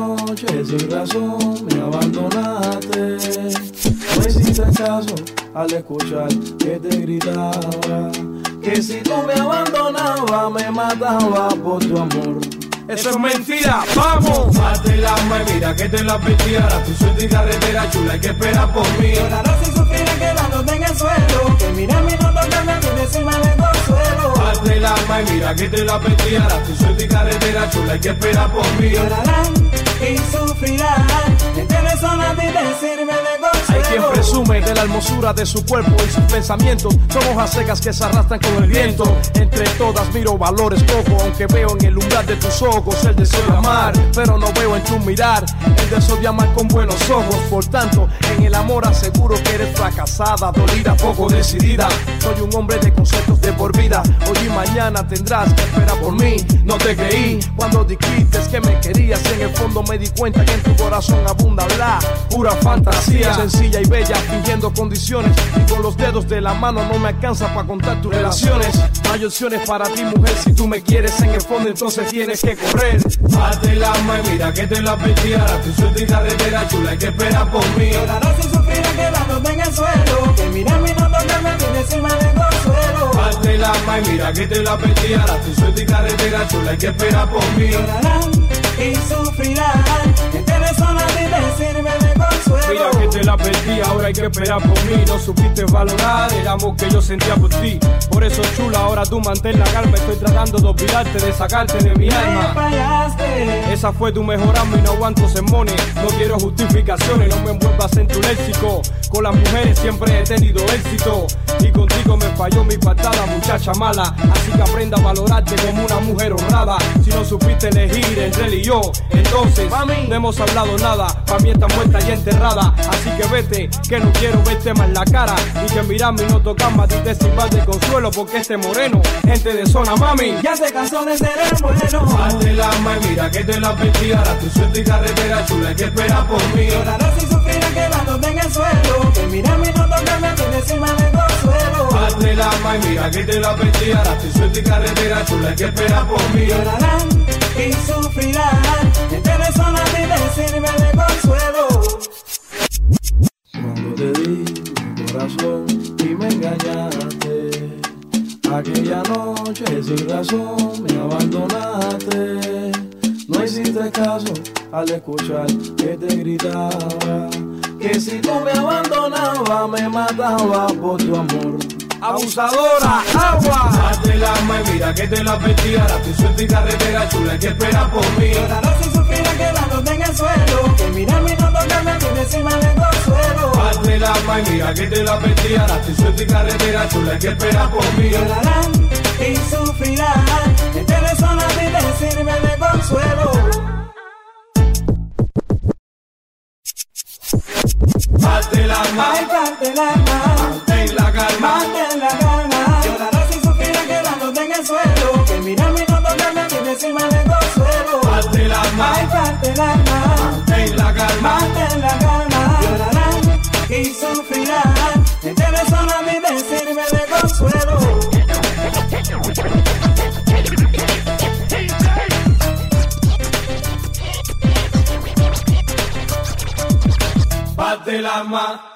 noche sin razón me abandonaste. No hiciste caso al escuchar que te gritaba que si tú me abandonabas me mataba por tu amor. Eso es mentira, vamos. Hazte el alma y mira que te la pitiara. Tu suerte y carretera chula, hay que esperar por mí. Llorarás si sufrirás quedándote en el suelo. Que mirarme y no tocarme y decirme de consuelo. Hazte el alma y mira que te la pitiara. Tu suerte y carretera chula, hay que esperar por mí. Llorarán y sufrirán. Entiendes sola y decirme de consuelo. Hay quien presume de la hermosura de su cuerpo y sus pensamientos. Son hojas secas que se arrastran con el viento. Entre todas miro valores cojo, aunque veo en el umbral de tus ojos el deseo de amar, pero no veo en tu mirar el deseo de amar con buenos ojos. Por tanto, en el amor aseguro que eres fracasada, dolida, poco decidida. Soy un hombre de conceptos de por vida. Hoy y mañana tendrás que esperar por mí. No te creí cuando dijiste que me querías. En el fondo me di cuenta que en tu corazón abunda la pura fantasía, sencilla y bella, fingiendo condiciones. Y con los dedos de la mano no me alcanza para contar tus relaciones. No hay opciones para ti, mujer, si tú me quieres. En el fondo entonces tienes que correr. Hazte el alma y mira que te la pitiara. Tu suerte y carretera chula, hay que esperar por mí. Llorarás si sufrirás quedándote en el suelo. Que mirarme y no tocarme y decirme de consuelo. Hazte el alma y mira que te la pitiara. Tu suerte y carretera chula, hay que esperar por mí. Llorarán y sufrirán. Entiendes sola y decirme de consuelo. Mira que te la perdí, ahora hay que esperar por mí. No supiste valorar el amor que yo sentía por ti. Por eso chula, ahora tú mantén la calma. Estoy tratando de olvidarte, de sacarte de mi alma. Fallaste. Esa fue tu mejor arma y no aguanto sermones. No quiero justificaciones, no me envuelvas en tu léxico. Con las mujeres siempre he tenido éxito. Y contigo me falló mi patada, muchacha mala. Así que aprenda a valorarte como una mujer honrada. Si no supiste elegir entre él y yo, entonces mami, no hemos hablado nada. Pa' mí está muerta y enterrada. Así que vete, que no quiero verte más en la cara. Y que mirarme y no tocarme a ti te sirva de consuelo. Porque este moreno, gente de zona, mami, ya se cansó de ser el bueno. Hazte el alma y mira que te la pitiara. Tu suerte y carretera chula, hay que esperar por mí. Llorarás si sufrirás quedándote en el suelo. Que mirarme y no tocarme y decirme de consuelo. Hazte el alma y mira que te la pitiara. Tu suerte y carretera chula, hay que esperar por mí. Llorarán y sufrirán. Entiendes sola y decirme de consuelo. Cuando te di mi corazón y me engañaste, aquella noche sin razón me abandonaste. No hiciste caso al escuchar que te gritaba que si tú me abandonabas me mataba por tu amor. Abusadora, agua. Hazte el alma y mira que te la pitiara. Tu suerte y carretera chula, hay que esperar por mí. Llorarás si sufrirás quedándote en el suelo. Que mirarme y no tocarme y decirme de consuelo. Hazte el alma y mira que te la pitiara. Tu suerte y carretera chula, hay que esperar por mí. Llorarán y sufrirán. Entiendes sola y decirme de consuelo. Hazte el alma, Ay, parte el alma. mantén la calma. Mantén la calma. Llorarás si sufrirás quedándote en el suelo. Que mirarme y no tocarme y decirme de consuelo. Hazte el alma, Ay, parte el alma. mantén la calma. Mantén la calma. Llorarán y sufrirán. Entiendes sola y decirme de consuelo. Hazte el alma.